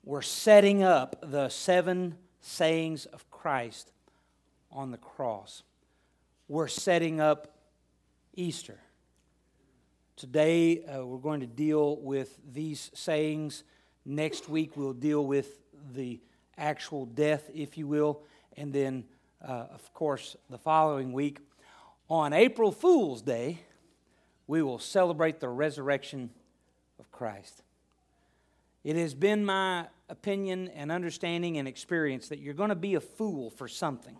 we're setting up the 7 sayings of Christ on the cross. We're setting up Easter. Today, we're going to deal with these sayings. Next week, we'll deal with the actual death, if you will. And then, of course, the following week, on April Fool's Day, we will celebrate the resurrection of Christ. It has been my opinion and understanding and experience that you're going to be a fool for something.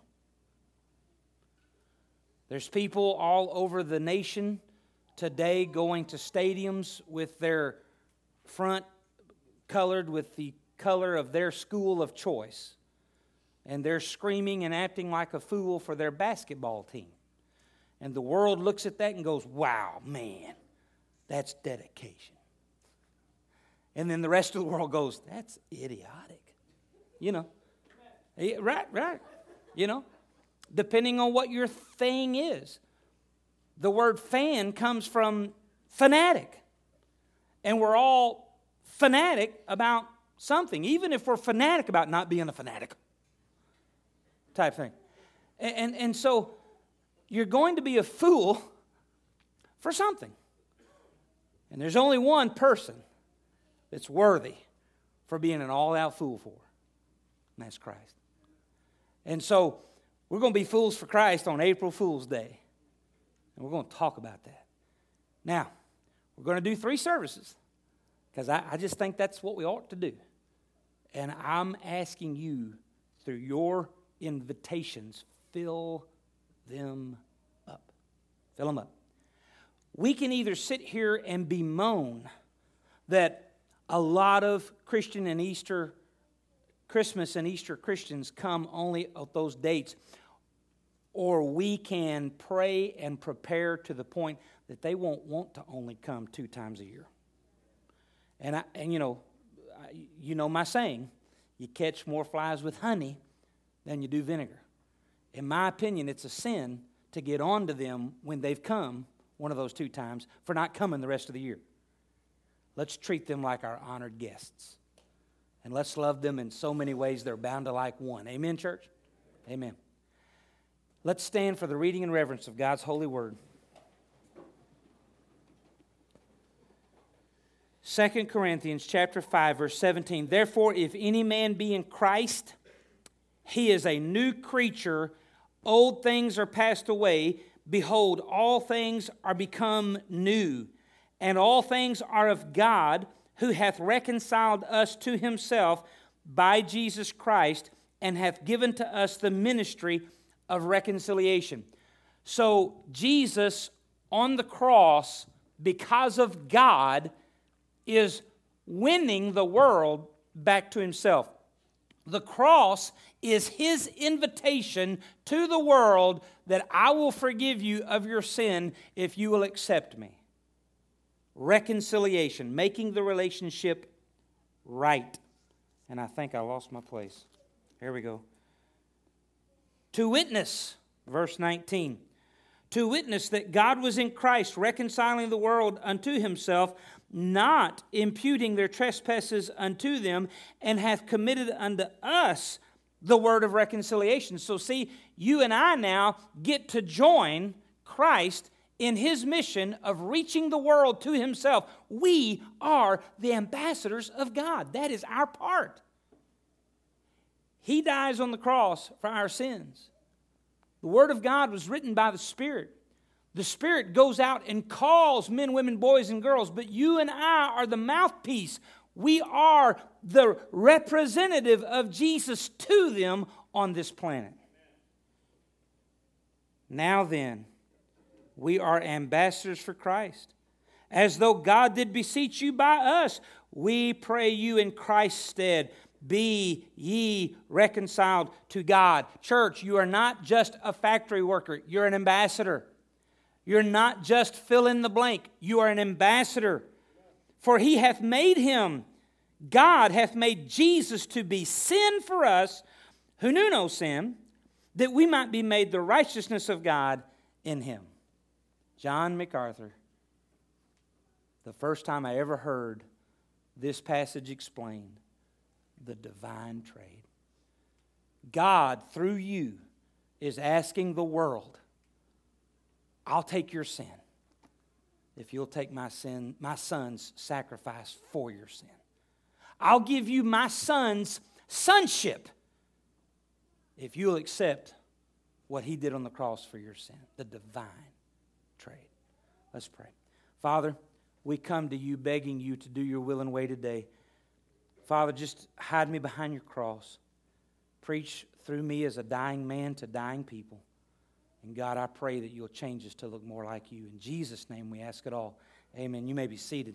There's people all over the nation today going to stadiums with their front colored with the color of their school of choice. And they're screaming and acting like a fool for their basketball team. And the world looks at that and goes, wow, man, that's dedication. And then the rest of the world goes, that's idiotic. You know. Right. You know. Depending on what your thing is. The word fan comes from fanatic. And we're all fanatic about something. Even if we're fanatic about not being a fanatic. Type thing. And so you're going to be a fool for something. And there's only one person that's worthy for being an all-out fool for. And that's Christ. And so we're going to be fools for Christ on April Fool's Day. And we're going to talk about that. Now, we're going to do 3 services. Because I just think that's what we ought to do. And I'm asking you, through your invitations, fill them up. Fill them up. We can either sit here and bemoan that a lot of Christmas and Easter Christians come only at those dates, or we can pray and prepare to the point that they won't want to only come 2 times a year. And you know my saying, you catch more flies with honey than you do vinegar. In my opinion, it's a sin to get on to them when they've come one of those 2 times for not coming the rest of the year. Let's treat them like our honored guests. And let's love them in so many ways they're bound to like one. Amen, church? Amen. Let's stand for the reading and reverence of God's holy word. 2 Corinthians chapter 5, verse 17. Therefore, if any man be in Christ, he is a new creature. Old things are passed away. Behold, all things are become new. And all things are of God, who hath reconciled us to himself by Jesus Christ, and hath given to us the ministry of reconciliation. So Jesus on the cross, because of God, is winning the world back to himself. The cross is his invitation to the world that I will forgive you of your sin if you will accept me. Reconciliation, making the relationship right. And I think I lost my place. Here we go. To witness, verse 19. To witness that God was in Christ, reconciling the world unto himself, not imputing their trespasses unto them, and hath committed unto us the word of reconciliation. So see, you and I now get to join Christ in his mission of reaching the world to himself. We are the ambassadors of God. That is our part. He dies on the cross for our sins. The Word of God was written by the Spirit. The Spirit goes out and calls men, women, boys, and girls, but you and I are the mouthpiece. We are the representative of Jesus to them on this planet. Now then, we are ambassadors for Christ. As though God did beseech you by us, we pray you in Christ's stead, be ye reconciled to God. Church, you are not just a factory worker. You're an ambassador. You're not just fill in the blank. You are an ambassador. For he hath made him, God hath made Jesus to be sin for us, who knew no sin, that we might be made the righteousness of God in him. John MacArthur. The first time I ever heard this passage explained, the divine trade. God, through you, is asking the world, I'll take your sin if you'll take my son's sacrifice for your sin. I'll give you my son's sonship if you'll accept what he did on the cross for your sin, the divine trade. Let's pray. Father, we come to you begging you to do your will and way today. Father, just hide me behind your cross. Preach through me as a dying man to dying people. And God, I pray that you'll change us to look more like you. In Jesus' name we ask it all. Amen. You may be seated.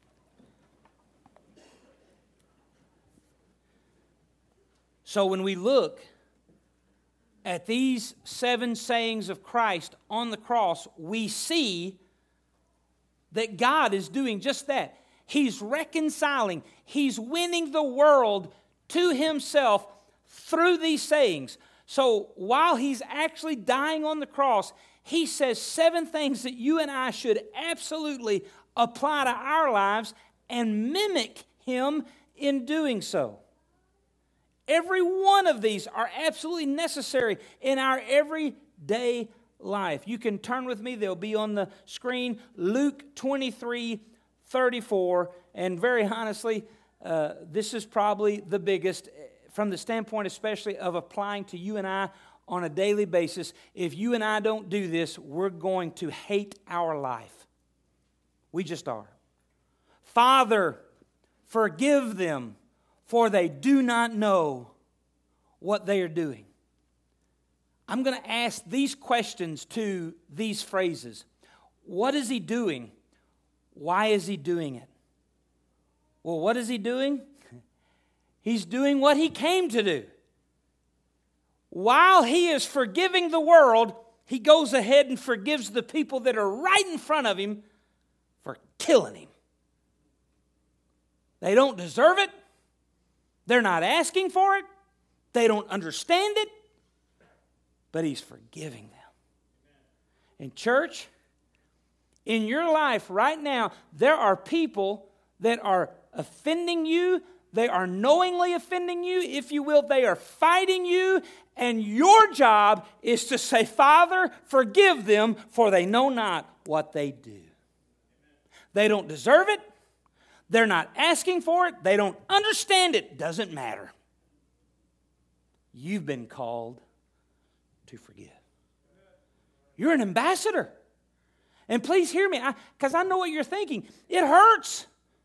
So when we look at these 7 sayings of Christ on the cross, we see that God is doing just that. He's reconciling. He's winning the world to himself through these sayings. So while he's actually dying on the cross, he says 7 things that you and I should absolutely apply to our lives and mimic him in doing so. Every one of these are absolutely necessary in our everyday life. You can turn with me. They'll be on the screen. Luke 23:34. And very honestly, this is probably the biggest from the standpoint especially of applying to you and I on a daily basis. If you and I don't do this, we're going to hate our life. We just are. Father, forgive them, for they do not know what they are doing. I'm going to ask these questions to these phrases. What is he doing? Why is he doing it? Well, what is he doing? He's doing what he came to do. While he is forgiving the world, he goes ahead and forgives the people that are right in front of him for killing him. They don't deserve it. They're not asking for it. They don't understand it. But he's forgiving them. In church, in your life right now, there are people that are offending you. They are knowingly offending you, if you will. They are fighting you. And your job is to say, Father, forgive them, for they know not what they do. They don't deserve it. They're not asking for it. They don't understand it. Doesn't matter. You've been called to forgive. You're an ambassador. And please hear me, because I know what you're thinking. It hurts.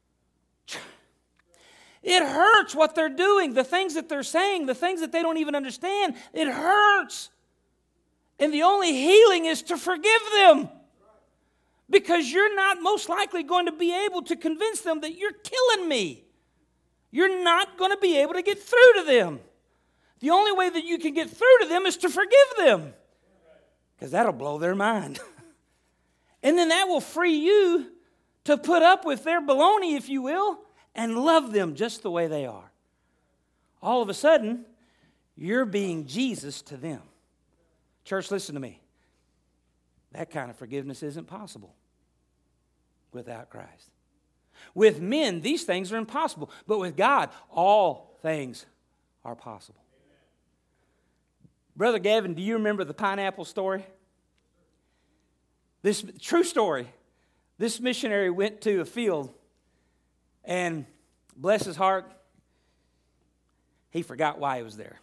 It hurts what they're doing, the things that they're saying, the things that they don't even understand. It hurts. And the only healing is to forgive them. Because you're not most likely going to be able to convince them that you're killing me. You're not going to be able to get through to them. The only way that you can get through to them is to forgive them. Because that'll blow their mind. And then that will free you to put up with their baloney, if you will, and love them just the way they are. All of a sudden, you're being Jesus to them. Church, listen to me. That kind of forgiveness isn't possible without Christ. With men, these things are impossible. But with God, all things are possible. Brother Gavin, do you remember the pineapple story? This true story. This missionary went to a field, and bless his heart, he forgot why he was there.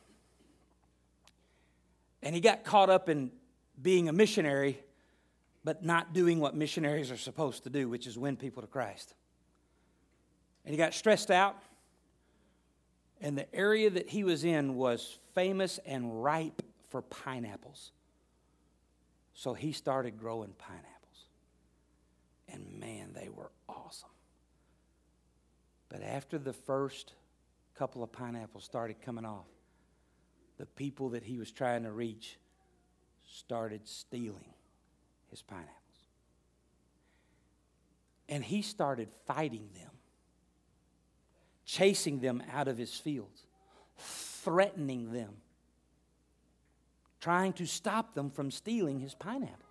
And he got caught up in being a missionary, but not doing what missionaries are supposed to do, which is win people to Christ. And he got stressed out, and the area that he was in was famous and ripe for pineapples. So he started growing pineapples. And man, they were awesome. But after the first couple of pineapples started coming off, the people that he was trying to reach started stealing his pineapples. And he started fighting them, chasing them out of his fields, threatening them, trying to stop them from stealing his pineapples.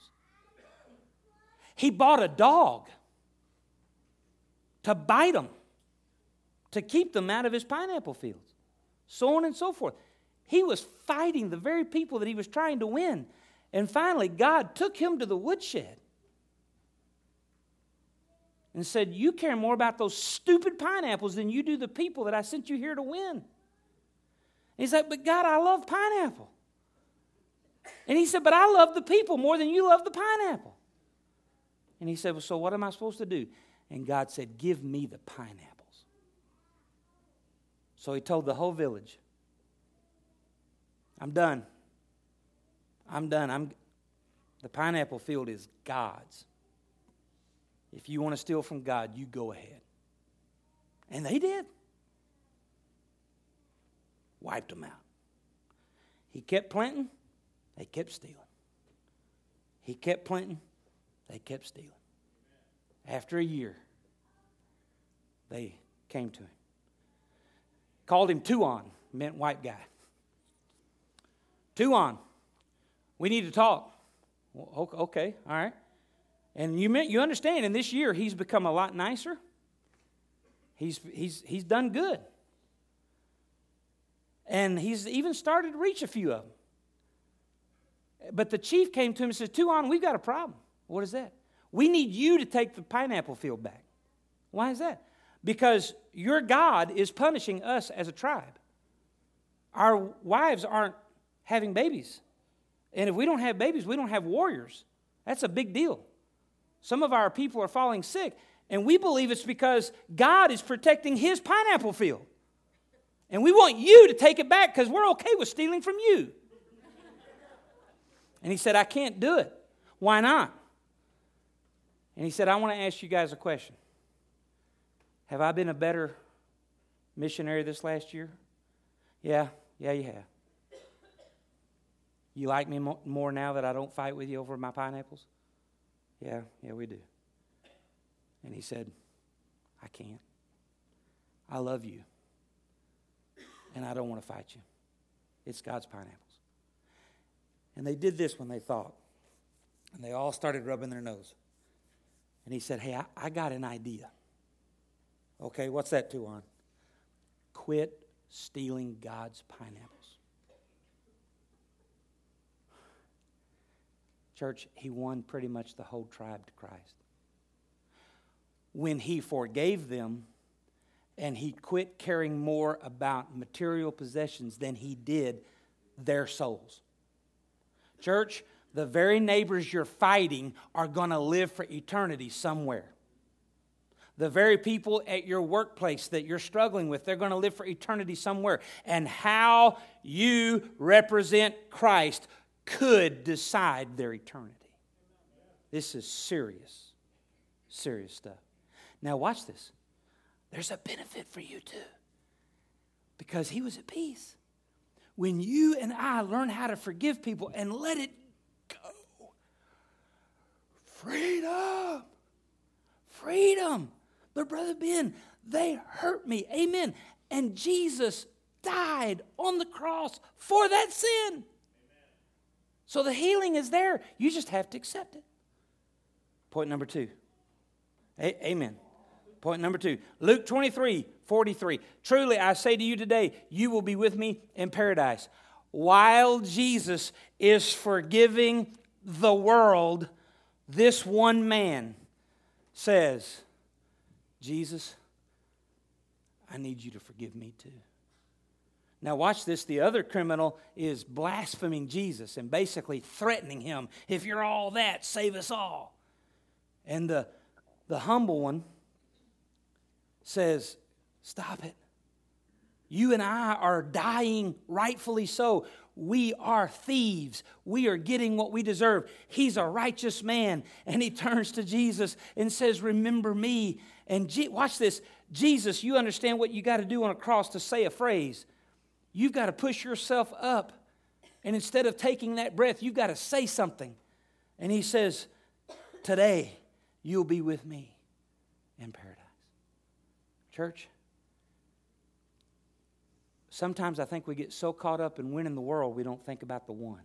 He bought a dog to bite them, to keep them out of his pineapple fields, so on and so forth. He was fighting the very people that he was trying to win. And finally, God took him to the woodshed and said, you care more about those stupid pineapples than you do the people that I sent you here to win. And he's like, but God, I love pineapple. And he said, but I love the people more than you love the pineapple. And he said, well, so what am I supposed to do? And God said, give me the pineapples. So he told the whole village, I'm done. The pineapple field is God's. If you want to steal from God, you go ahead. And they did. Wiped them out. He kept planting, they kept stealing. He kept planting, they kept stealing. After a year, they came to him. Called him Tuon, meant white guy. Tuon, we need to talk. Well, okay, all right. And you understand, in this year, he's become a lot nicer. He's done good. And he's even started to reach a few of them. But the chief came to him and said, Tuon, we've got a problem. What is that? We need you to take the pineapple field back. Why is that? Because your God is punishing us as a tribe. Our wives aren't having babies. And if we don't have babies, we don't have warriors. That's a big deal. Some of our people are falling sick, and we believe it's because God is protecting his pineapple field. And we want you to take it back because we're okay with stealing from you. And he said, I can't do it. Why not? And he said, I want to ask you guys a question. Have I been a better missionary this last year? Yeah, you have. You like me more now that I don't fight with you over my pineapples? Yeah, we do. And he said, I can't. I love you. And I don't want to fight you. It's God's pineapples. And they did this when they thought. And they all started rubbing their nose. And he said, hey, I got an idea. Okay, what's that, Tuon? Quit stealing God's pineapples. Church, he won pretty much the whole tribe to Christ. When he forgave them and he quit caring more about material possessions than he did their souls. Church, the very neighbors you're fighting are going to live for eternity somewhere. The very people at your workplace that you're struggling with, they're going to live for eternity somewhere. And how you represent Christ could decide their eternity. This is serious stuff. Now watch this. There's a benefit for you too. Because he was at peace. When you and I learn how to forgive people and let it go. Freedom. But Brother Ben, they hurt me. Amen. And Jesus died on the cross for that sin. So the healing is there. You just have to accept it. Point number 2. Amen. Point number 2. Luke 23:43. Truly I say to you today, you will be with me in paradise. While Jesus is forgiving the world, this one man says, Jesus, I need you to forgive me too. Now watch this. The other criminal is blaspheming Jesus and basically threatening him. If you're all that, save us all. And the humble one says, stop it. You and I are dying rightfully so. We are thieves. We are getting what we deserve. He's a righteous man. And he turns to Jesus and says, remember me. And watch this. Jesus, you understand what you got to do on a cross to say a phrase. You've got to push yourself up. And instead of taking that breath, you've got to say something. And he says, today you'll be with me in paradise. Church, sometimes I think we get so caught up in winning the world, we don't think about the one.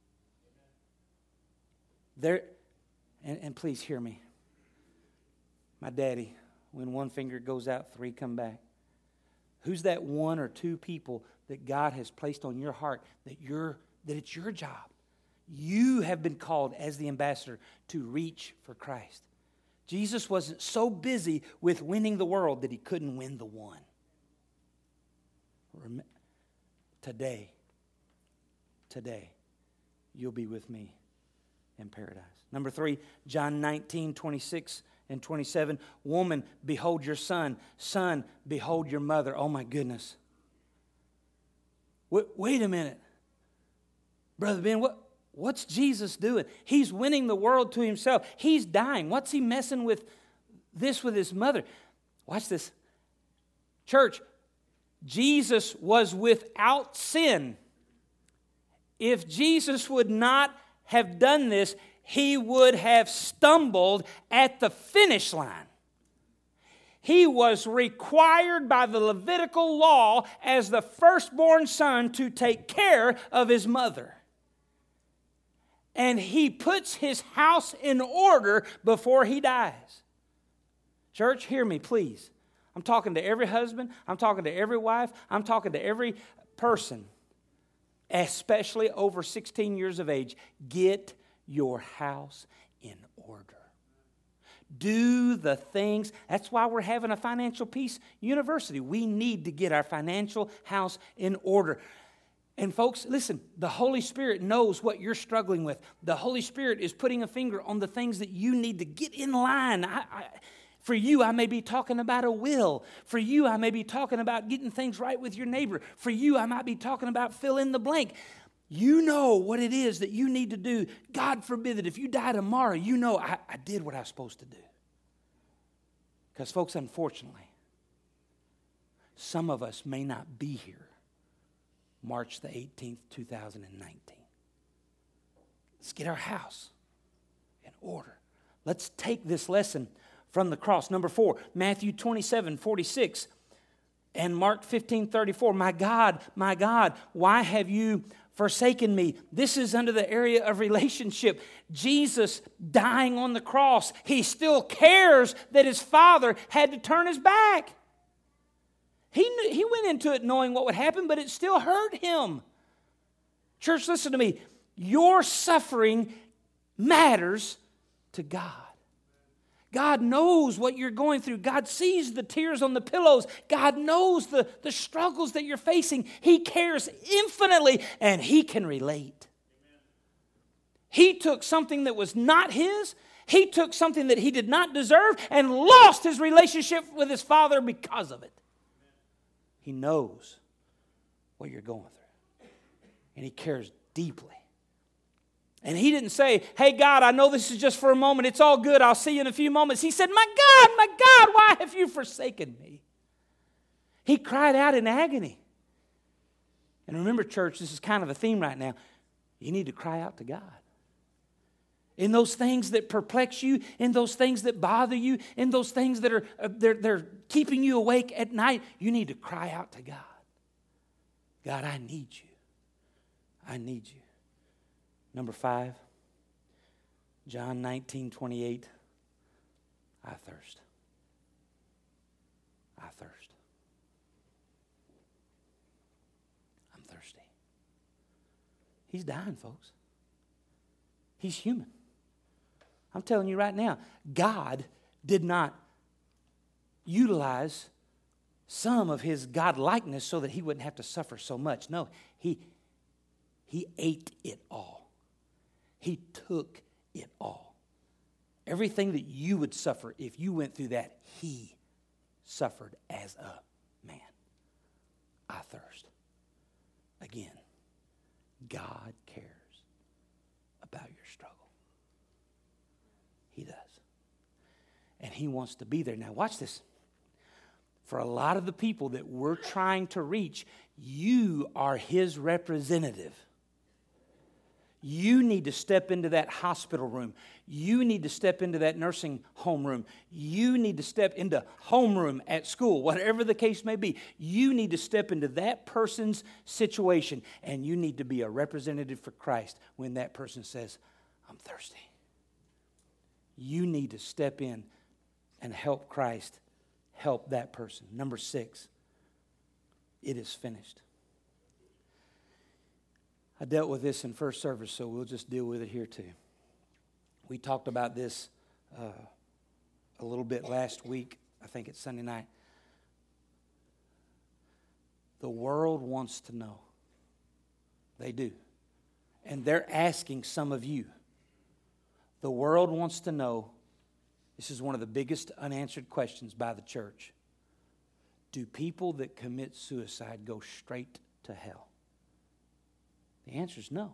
And please hear me. My daddy, when one finger goes out, 3 come back. Who's that one or two people that God has placed on your heart that it's your job? You have been called as the ambassador to reach for Christ. Jesus wasn't so busy with winning the world that he couldn't win the one. Today, you'll be with me in paradise. Number 3, John 19:26 and 27. Woman, behold your son. Son, behold your mother. Oh my goodness. Wait a minute. Brother Ben, what's Jesus doing? He's winning the world to himself. He's dying. What's he messing with this with his mother? Watch this. Church, Jesus was without sin. If Jesus would not have done this, he would have stumbled at the finish line. He was required by the Levitical law as the firstborn son to take care of his mother. And he puts his house in order before he dies. Church, hear me, please. I'm talking to every husband. I'm talking to every wife. I'm talking to every person, especially over 16 years of age. Get your house in order. Do the things. That's why we're having a Financial Peace University. We need to get our financial house in order. And folks, listen, the Holy Spirit knows what you're struggling with. The Holy Spirit is putting a finger on the things that you need to get in line. For you, I may be talking about a will. For you, I may be talking about getting things right with your neighbor. For you, I might be talking about fill in the blank. You know what it is that you need to do. God forbid that if you die tomorrow, you know I did what I was supposed to do. Because folks, unfortunately, some of us may not be here March the 18th, 2019. Let's get our house in order. Let's take this lesson from the cross. Number 4, Matthew 27:46 and Mark 15:34. My God, why have you forsaken me? This is under the area of relationship. Jesus dying on the cross. He still cares that his Father had to turn his back. He went into it knowing what would happen, but it still hurt him. Church, listen to me. Your suffering matters to God. God knows what you're going through. God sees the tears on the pillows. God knows the struggles that you're facing. He cares infinitely, and he can relate. He took something that was not his. He took something that he did not deserve and lost his relationship with his Father because of it. He knows what you're going through, and he cares deeply. And he didn't say, hey, God, I know this is just for a moment. It's all good. I'll see you in a few moments. He said, my God, why have you forsaken me? He cried out in agony. And remember, church, this is kind of a theme right now. You need to cry out to God. In those things that perplex you, in those things that bother you, in those things that are they're keeping you awake at night, you need to cry out to God. God, I need you. I need you. Number 5, John 19:28. I thirst. I thirst. I'm thirsty. He's dying, folks. He's human. I'm telling you right now, God did not utilize some of his God-likeness so that he wouldn't have to suffer so much. No, he ate it all. He took it all. Everything that you would suffer if you went through that, he suffered as a man. I thirst. Again, God cares about your struggle. He does. And he wants to be there. Now watch this. For a lot of the people that we're trying to reach, you are his representative. You need to step into that hospital room. You need to step into that nursing home room. You need to step into homeroom at school, whatever the case may be. You need to step into that person's situation, and you need to be a representative for Christ when that person says, I'm thirsty. You need to step in and help Christ help that person. Number 6, It is finished. I dealt with this in first service, so we'll just deal with it here too. We talked about this a little bit last week. I think it's Sunday night. The world wants to know. They do. And they're asking some of you. The world wants to know. This is one of the biggest unanswered questions by the church. Do people that commit suicide go straight to hell? The answer is no.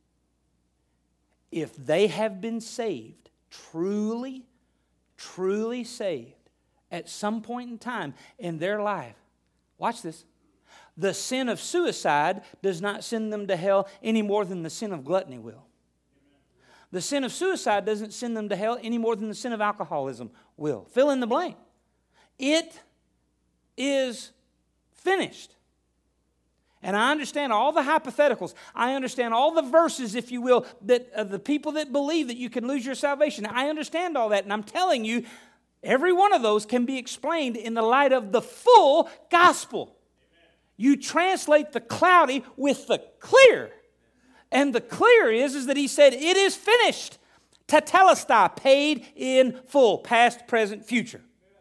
If they have been saved, truly saved, at some point in time in their life, watch this, the sin of suicide does not send them to hell any more than the sin of gluttony will. The sin of suicide doesn't send them to hell any more than the sin of alcoholism will. Fill in the blank. It is finished. And I understand all the hypotheticals. I understand all the verses, if you will, that of the people that believe that you can lose your salvation. I understand all that, and I'm telling you, every one of those can be explained in the light of the full gospel. You translate the cloudy with the clear. And the clear is that he said, it is finished. Tetelestai, paid in full, past, present, future.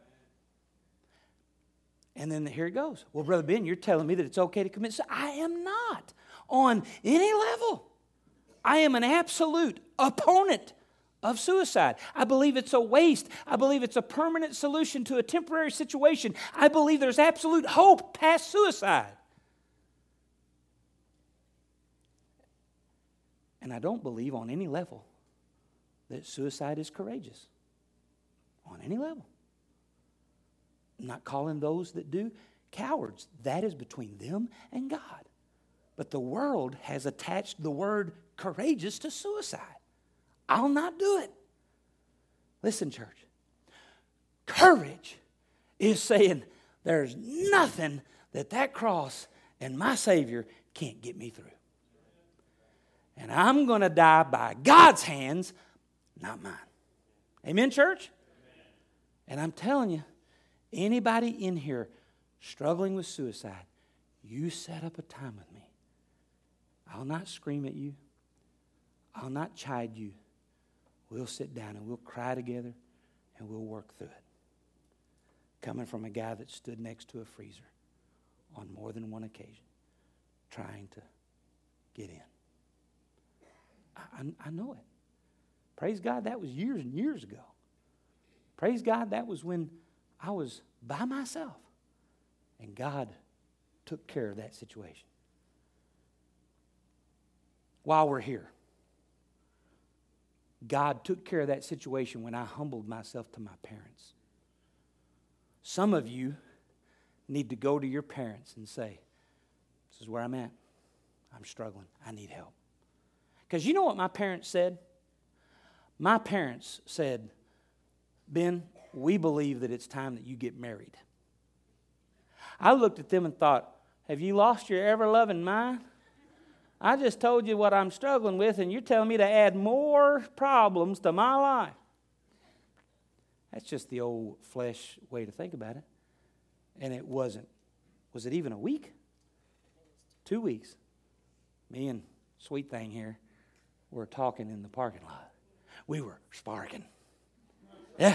And then here it goes. Well, Brother Ben, you're telling me that it's okay to commit suicide. I am not on any level. I am an absolute opponent of suicide. I believe it's a waste. I believe it's a permanent solution to a temporary situation. I believe there's absolute hope past suicide. And I don't believe on any level that suicide is courageous. On any level. I'm not calling those that do cowards. That is between them and God. But the world has attached the word courageous to suicide. I'll not do it. Listen, church. Courage is saying there's nothing that cross and my Savior can't get me through. And I'm going to die by God's hands, not mine. Amen, church? And I'm telling you, anybody in here struggling with suicide, you set up a time with me. I'll not scream at you. I'll not chide you. We'll sit down and we'll cry together and we'll work through it. Coming from a guy that stood next to a freezer on more than one occasion, trying to get in. I know it. Praise God, that was years and years ago. Praise God, that was when I was by myself. And God took care of that situation. While we're here, God took care of that situation when I humbled myself to my parents. Some of you need to go to your parents and say, this is where I'm at. I'm struggling. I need help. Because you know what my parents said? My parents said, Ben, we believe that it's time that you get married. I looked at them and thought, have you lost your ever-loving mind? I just told you what I'm struggling with, and you're telling me to add more problems to my life. That's just the old flesh way to think about it. And it wasn't. Was it even a week? 2 weeks. Me and Sweet Thing here were talking in the parking lot. We were sparking. Yeah.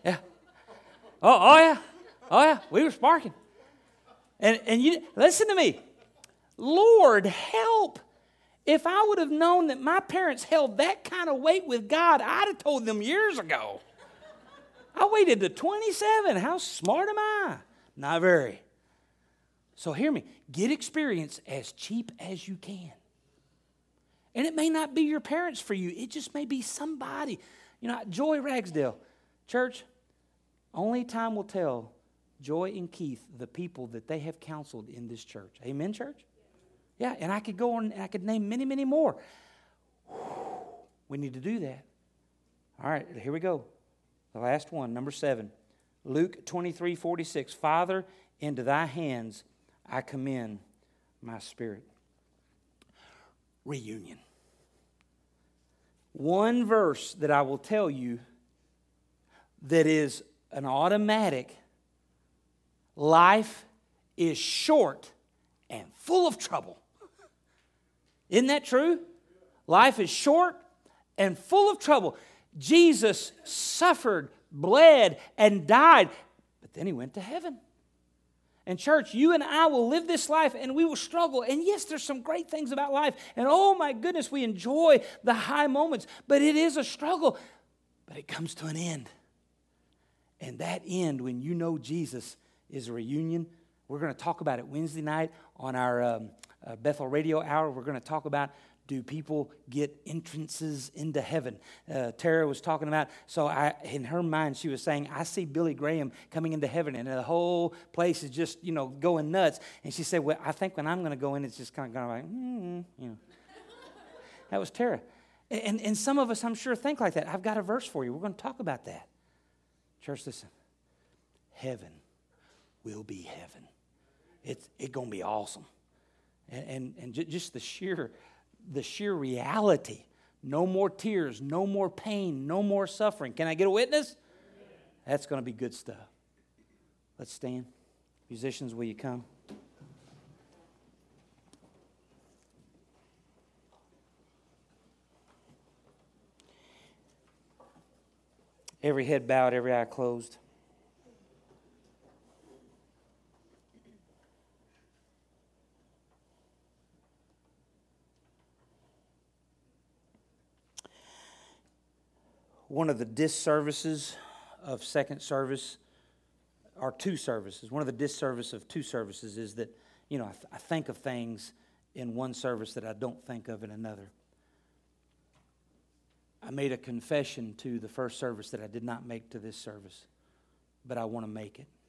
Oh yeah. We were sparking. And you listen to me. Lord help. If I would have known that my parents held that kind of weight with God, I'd have told them years ago. I waited to 27. How smart am I? Not very. So hear me. Get experience as cheap as you can. And it may not be your parents for you. It just may be somebody. You know, Joy Ragsdale. Church, only time will tell Joy and Keith, the people that they have counseled in this church. Amen, church? Yeah, and I could go on and I could name many, many more. We need to do that. All right, here we go. The last one, number 7. Luke 23:46. Father, into thy hands I commend my spirit. Reunion. One verse that I will tell you that is an automatic. Life is short and full of trouble. Isn't that true? Life is short and full of trouble. Jesus suffered, bled, and died, but then he went to heaven. And church, you and I will live this life and we will struggle. And yes, there's some great things about life. And oh my goodness, we enjoy the high moments. But it is a struggle. But it comes to an end. And that end, when you know Jesus, is a reunion. We're going to talk about it Wednesday night on our Bethel Radio Hour. We're going to talk about, do people get entrances into heaven? Tara was talking about, in her mind, she was saying, I see Billy Graham coming into heaven, and the whole place is just, going nuts. And she said, well, I think when I'm going to go in, it's just kind of like, That was Tara. And some of us, I'm sure, think like that. I've got a verse for you. We're going to talk about that. Church, listen. Heaven will be heaven. It's going to be awesome. And just the sheer reality. No more tears, no more pain, no more suffering. Can I get a witness? That's going to be good stuff. Let's stand. Musicians, will you come? Every head bowed, every eye closed. One of the disservices of second service, or two services, one of the disservice of two services is that, I think of things in one service that I don't think of in another. I made a confession to the first service that I did not make to this service, but I want to make it.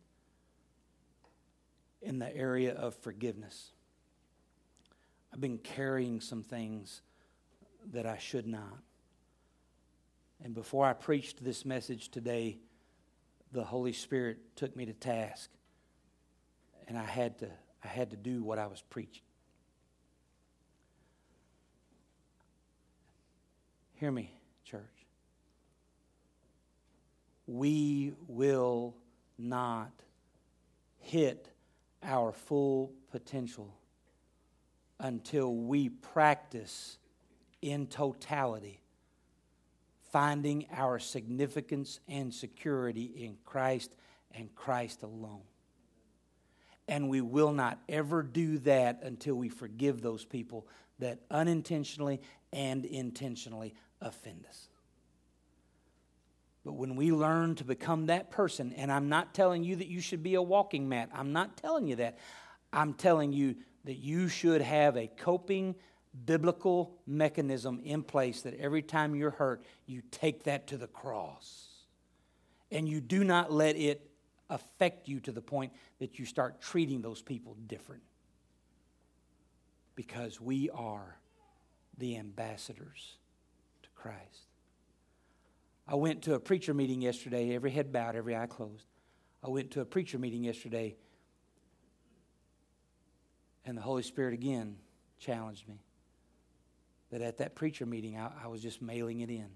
In the area of forgiveness. I've been carrying some things that I should not. And before I preached this message today, the Holy Spirit took me to task. And I had to do what I was preaching. Hear me, church. We will not hit our full potential until we practice in totality finding our significance and security in Christ and Christ alone. And we will not ever do that until we forgive those people that unintentionally and intentionally offend us. But when we learn to become that person, and I'm not telling you that you should be a walking mat. I'm not telling you that. I'm telling you that you should have a coping biblical mechanism in place that every time you're hurt, you take that to the cross. And you do not let it affect you to the point that you start treating those people different. Because we are the ambassadors to Christ. I went to a preacher meeting yesterday, every head bowed, every eye closed. I went to a preacher meeting yesterday, and the Holy Spirit again challenged me that at that preacher meeting, I was just mailing it in.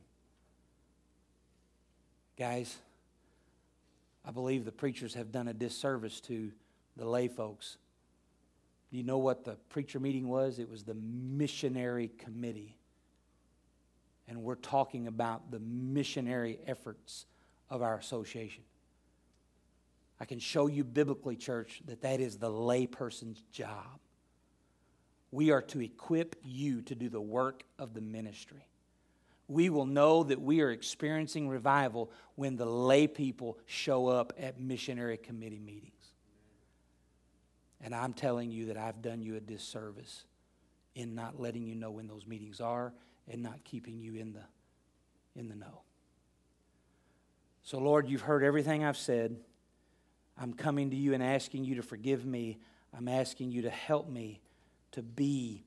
Guys, I believe the preachers have done a disservice to the lay folks. Do you know what the preacher meeting was? It was the missionary committee. And we're talking about the missionary efforts of our association. I can show you biblically, church, that is the layperson's job. We are to equip you to do the work of the ministry. We will know that we are experiencing revival when the lay people show up at missionary committee meetings. And I'm telling you that I've done you a disservice in not letting you know when those meetings are and not keeping you in the know. So, Lord, you've heard everything I've said. I'm coming to you and asking you to forgive me. I'm asking you to help me to be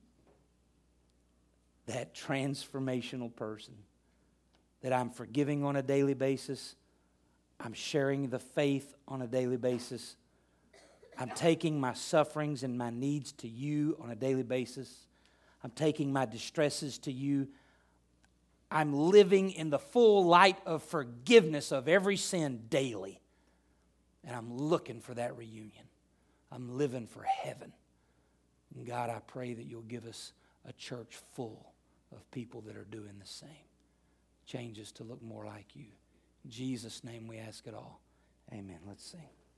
that transformational person that I'm forgiving on a daily basis. I'm sharing the faith on a daily basis. I'm taking my sufferings and my needs to you on a daily basis. I'm taking my distresses to you. I'm living in the full light of forgiveness of every sin daily. And I'm looking for that reunion. I'm living for heaven. And God, I pray that you'll give us a church full of people that are doing the same. Change us to look more like you. In Jesus' name we ask it all. Amen. Let's sing.